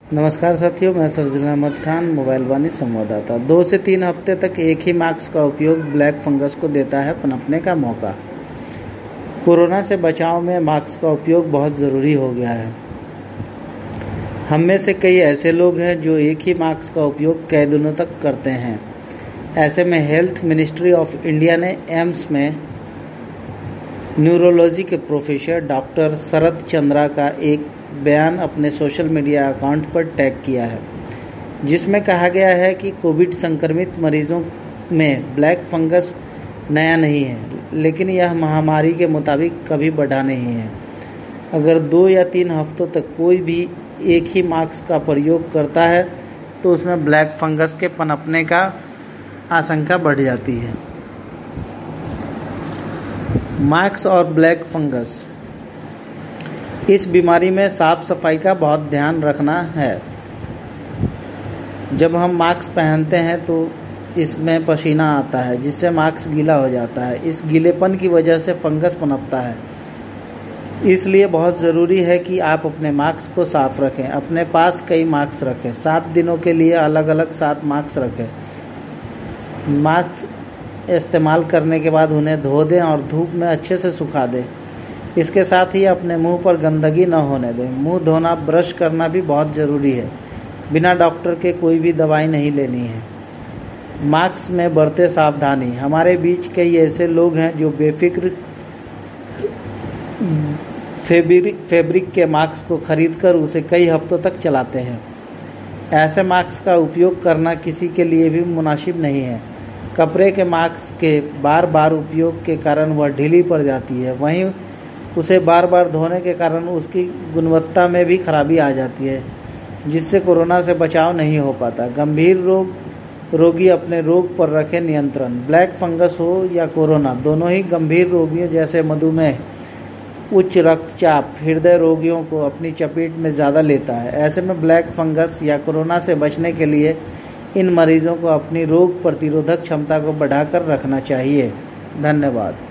नमस्कार साथियों, मैं सरजील अहमद खान, मोबाइल वाणी संवाददाता। 2 से 3 हफ्ते तक एक ही मास्क का उपयोग ब्लैक फंगस को देता है पनपने का मौका। कोरोना से बचाव में मास्क का उपयोग बहुत ज़रूरी हो गया है। हम में से कई ऐसे लोग हैं जो एक ही मास्क का उपयोग कई दिनों तक करते हैं। ऐसे में हेल्थ मिनिस्ट्री ऑफ इंडिया ने एम्स में न्यूरोलॉजी के प्रोफेसर डॉक्टर शरद चंद्रा का एक बयान अपने सोशल मीडिया अकाउंट पर टैग किया है, जिसमें कहा गया है कि कोविड संक्रमित मरीजों में ब्लैक फंगस नया नहीं है, लेकिन यह महामारी के मुताबिक कभी बढ़ा नहीं है। अगर 2 या 3 हफ्तों तक कोई भी एक ही मास्क का प्रयोग करता है तो उसमें ब्लैक फंगस के पनपने का आशंका बढ़ जाती है। मास्क और ब्लैक फंगस, इस बीमारी में साफ सफाई का बहुत ध्यान रखना है। जब हम मास्क पहनते हैं तो इसमें पसीना आता है, जिससे मास्क गीला हो जाता है। इस गीलेपन की वजह से फंगस पनपता है। इसलिए बहुत ज़रूरी है कि आप अपने मास्क को साफ रखें। अपने पास कई मास्क रखें। 7 दिनों के लिए अलग अलग 7 मास्क रखें। मास्क इस्तेमाल करने के बाद उन्हें धो दें और धूप में अच्छे से सुखा दें। इसके साथ ही अपने मुंह पर गंदगी न होने दें। मुंह धोना, ब्रश करना भी बहुत ज़रूरी है। बिना डॉक्टर के कोई भी दवाई नहीं लेनी है। मास्क में बरतें सावधानी। हमारे बीच कई ऐसे लोग हैं जो बेफिक्र फैब्रिक के मास्क को खरीदकर उसे कई हफ्तों तक चलाते हैं। ऐसे मास्क का उपयोग करना किसी के लिए भी मुनासिब नहीं है। कपड़े के मास्क के बार बार उपयोग के कारण वह ढीली पड़ जाती है। वहीं उसे बार बार धोने के कारण उसकी गुणवत्ता में भी खराबी आ जाती है, जिससे कोरोना से बचाव नहीं हो पाता। गंभीर रोगी अपने रोग पर रखें नियंत्रण। ब्लैक फंगस हो या कोरोना, दोनों ही गंभीर रोगियों जैसे मधुमेह, उच्च रक्तचाप, हृदय रोगियों को अपनी चपेट में ज़्यादा लेता है। ऐसे में ब्लैक फंगस या कोरोना से बचने के लिए इन मरीजों को अपनी रोग प्रतिरोधक क्षमता को बढ़ाकर रखना चाहिए। धन्यवाद।